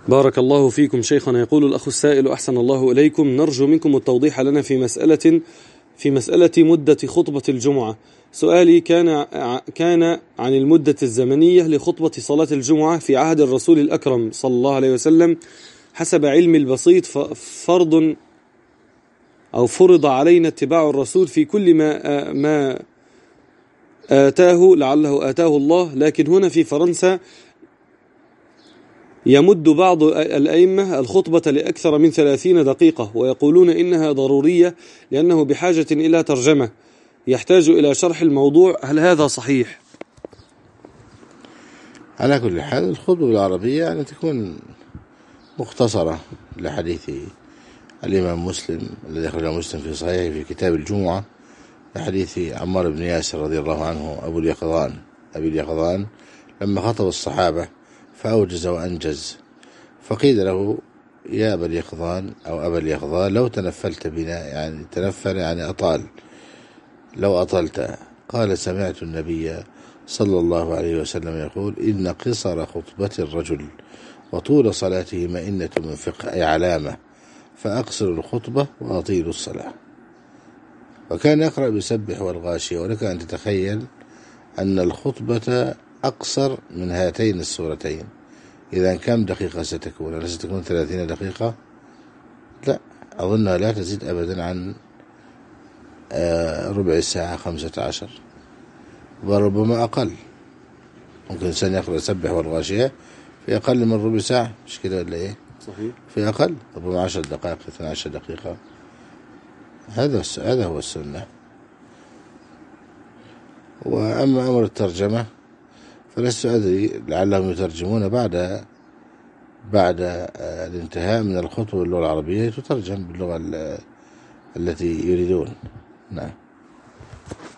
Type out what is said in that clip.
بارك الله فيكم شيخنا. يقول الأخ السائل: أحسن الله إليكم، نرجو منكم التوضيح لنا في مسألة مدة خطبة الجمعة. سؤالي كان عن المدة الزمنية لخطبة صلاة الجمعة في عهد الرسول الأكرم صلى الله عليه وسلم. حسب علم البسيط فرض علينا اتباع الرسول في كل ما آتاه، لعله آتاه الله. لكن هنا في فرنسا يمد بعض الأئمة الخطبة لأكثر من 30 دقيقة، ويقولون إنها ضرورية لأنه بحاجة إلى ترجمة يحتاج إلى شرح الموضوع. هل هذا صحيح؟ على كل حال الخطبة العربية يعني تكون مختصرة، لحديث الإمام مسلم الذي أخرجه مسلم في صحيحه في كتاب الجمعة، لحديث عمار بن ياسر رضي الله عنه أبي اليقظان لما خطب الصحابة فأوجز وأنجز، فقيل له: يا أبا اليقظان أو أبا اليقظان، لو تنفلت بنا، يعني تنفل يعني أطال، لو أطلت. قال: سمعت النبي صلى الله عليه وسلم يقول: إن قصر خطبة الرجل وطول صلاته مئنة من فقه، أي علامة، فأقصر الخطبة وأطيل الصلاة. وكان يقرأ بسبح والغاشية، ولك أن تتخيل أن الخطبة أقصر من هاتين السورتين. إذا كم دقيقة ستكون؟ هل ستكون 30 دقيقة؟ لا، أظنها لا تزيد أبدا عن ربع ساعة، 15، وربما أقل. ممكن الإنسان يقرأ سبح والغاشية في أقل من ربع ساعة، مش كده ولا إيه؟ صحيح. في أقل، ربما 10 دقائق، 12 دقيقة. هذا هو السنة. وأما أمر الترجمة فلست أدري، لعلهم يترجمون بعد الانتهاء من الخطبة باللغة العربية، تترجم باللغة التي يريدون. نعم.